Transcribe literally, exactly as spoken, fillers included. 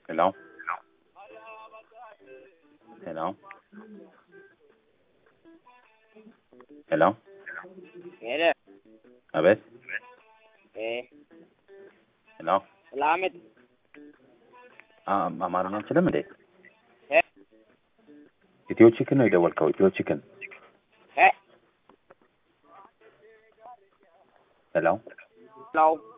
Hello? Hello? Hello? Hello. Abes? Eh. Hello? Salamat. Ah, አማርኛ አንችልም እንዴ? Eh. ኢትዮ ቺክን ነው የደወልከው? ኢትዮ ቺክን። Eh. Hello? Hello.